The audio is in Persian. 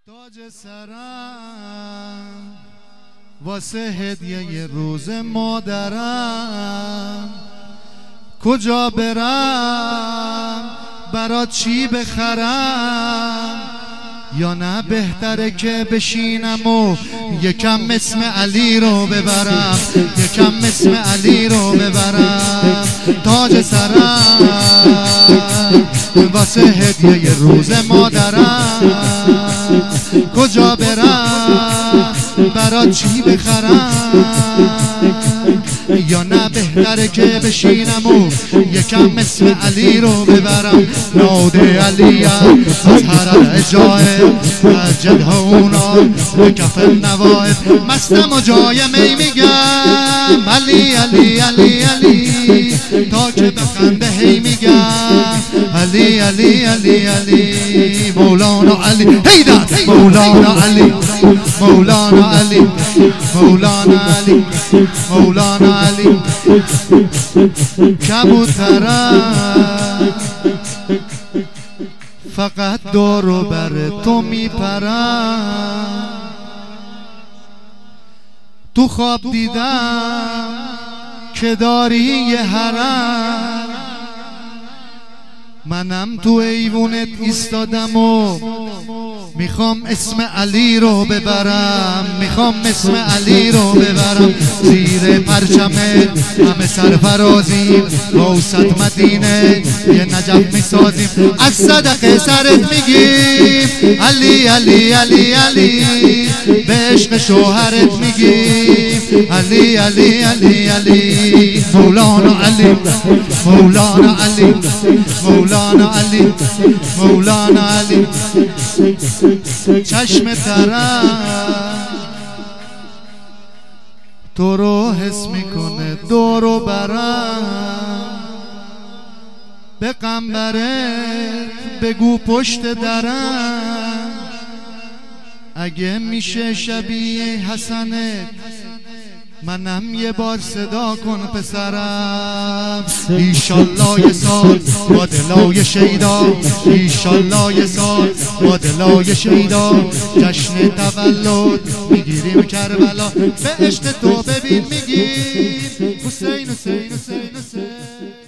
تاج سرم واسه هدیه روز مادرم، کجا برم برات چی بخرم؟ یا نه بهتره که بشینم و یکم اسم علی رو ببرم، یکم اسم علی رو ببرم. تاج سرم واسه هدیه روز مادرم، کجا برم برات چی بخرم؟ یا نه بهتره که بشینم و یکم اسم علی رو ببرم. ناد علیم از هر جای از جده اونا به کف نوائب، مستم و جای می میگم علی علی علی علی، تا که بخنده هی میگم علی علی علی علی. مولانا علی هیدر، مولانا علی، مولانا علی، مولانا علی، مولانا علی. کبوترم فقط دور و بر تو میپرم، تو خواب دیدم که داری یه حرم، منم تو ایوونت ایستادم و میخوام اسم علی رو ببرم، میخوام اسم علی رو ببرم. زیر پرچمت همه سرفرازیم، وسط مدینه یه نجف میسازیم، از صدقه سرت میگیم علی علی علی علی، به عشق شوهرت میگیم علی علی علی علی. مولانا علی، مولانا علی، مولانا علی، مولانا علی. چشم ترم تو رو حس میکنه دور و برم، به قنبرت بگو پشت درم، اگه میشه شبیه حسنت منم یه بار صدا کن پسرم. ایشالله یه سال با دلای شیدا، ایشالله یه سال با دلای شیدا، جشن تولد میگیریم کربلا، به عشق تو ببین میگیم حسین حسین حسین حسین.